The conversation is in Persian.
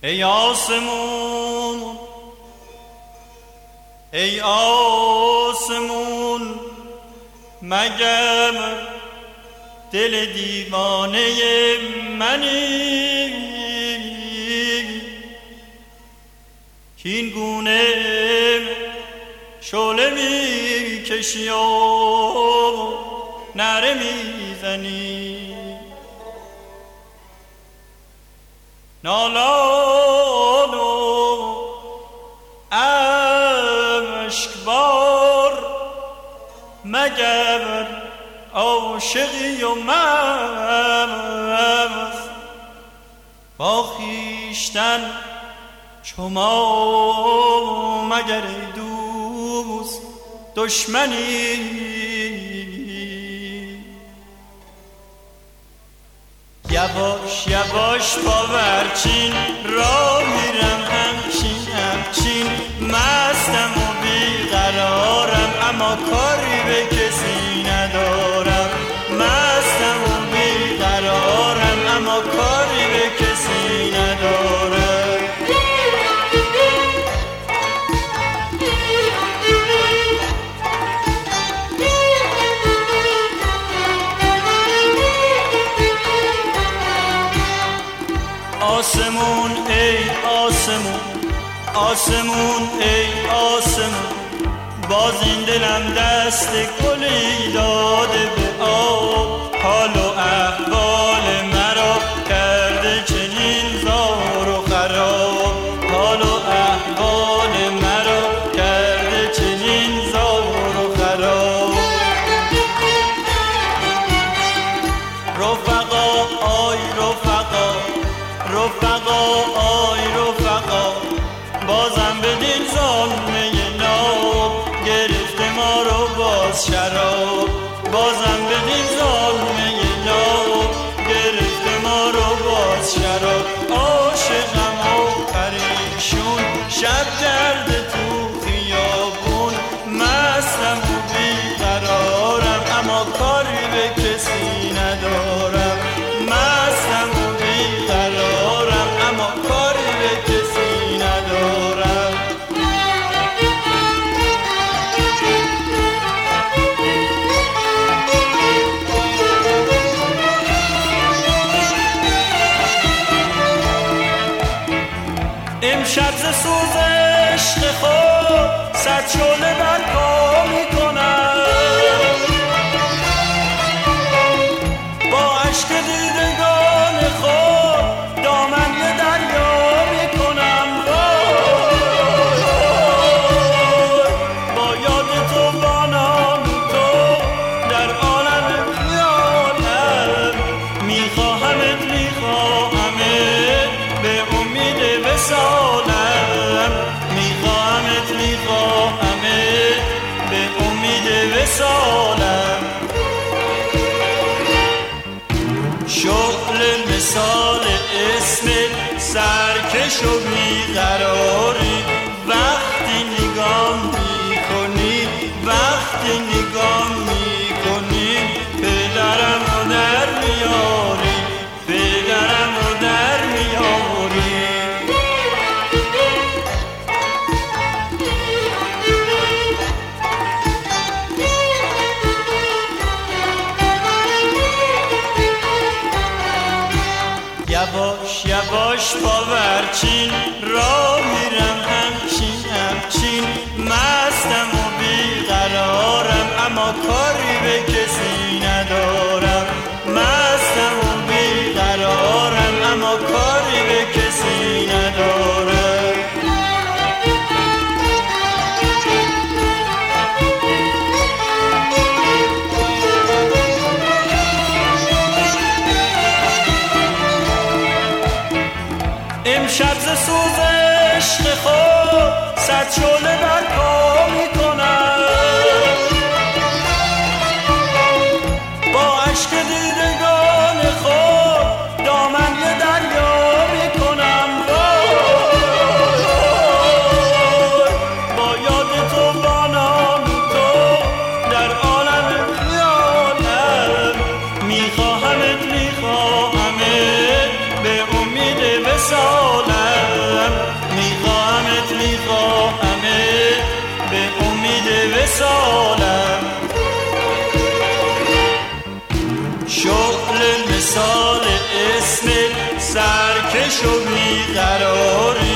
ای آسمون ای آسمون مگر دل دیوانه منی که این گونه شعله می کشی و نعره می زنی نالان و اشکبار مگر عاشقی و مست با خویشتن چو ما مگر ای دوست دشمنی یواش یواش باورچین را میرم همچین مستم و بیقرارم اما کاری به کسی ندارم مستم و بیقرارم اما کاری به کسی ندارم آسمون ای آسمون آسمون ای آسمون باز این دلم دست گلی داده به آب حال و احوال مرا کرده چنین زار و خراب حال و احوال مرا کرده چنین زار و خراب رفقا آی رفقا رفقا آی رفقا بازم بدین ظلمه ناب گرفته ما رو باز شراب بازم بدین ظلمه ناب گرفته ما رو باز شراب عاشقم و پریشون شب کرده تو خیابون مستم و بیقرارم اما کاری به کسی ندارم مستم و بیقرارم اما کاری به کسی ندارم امشب ز سوز عشق خود صد شعله برپا میکنم با اشک دیدگان خود دامن به دریا میکنم با یاد تو با نام تو در عالم خیالم میخواهمت میخواهمت به امید وصالم میخواهمت میخواهمت به امید وصالم شغل مثال اسم سرکش و بیقراری وقتی نگاه میکنی وقتی نگاه میکنی پدرم رو در میاری پدرم رو در میاری یواش یواش باورچین را میرم همچین مستم و بیقرارم اما کاری به کسی ندارم مستم و بیقرارم اما کاری به کسی ندارم امشب ز سوز عشق خود صد شعله برپا میکنم با اشک دیدگان خود دامن به دریا میکنم با یاد تو با نام تو در عالم خیالم میخواهمت میخواهمت به امید وصالم مثال اسم سرکش و بیقراری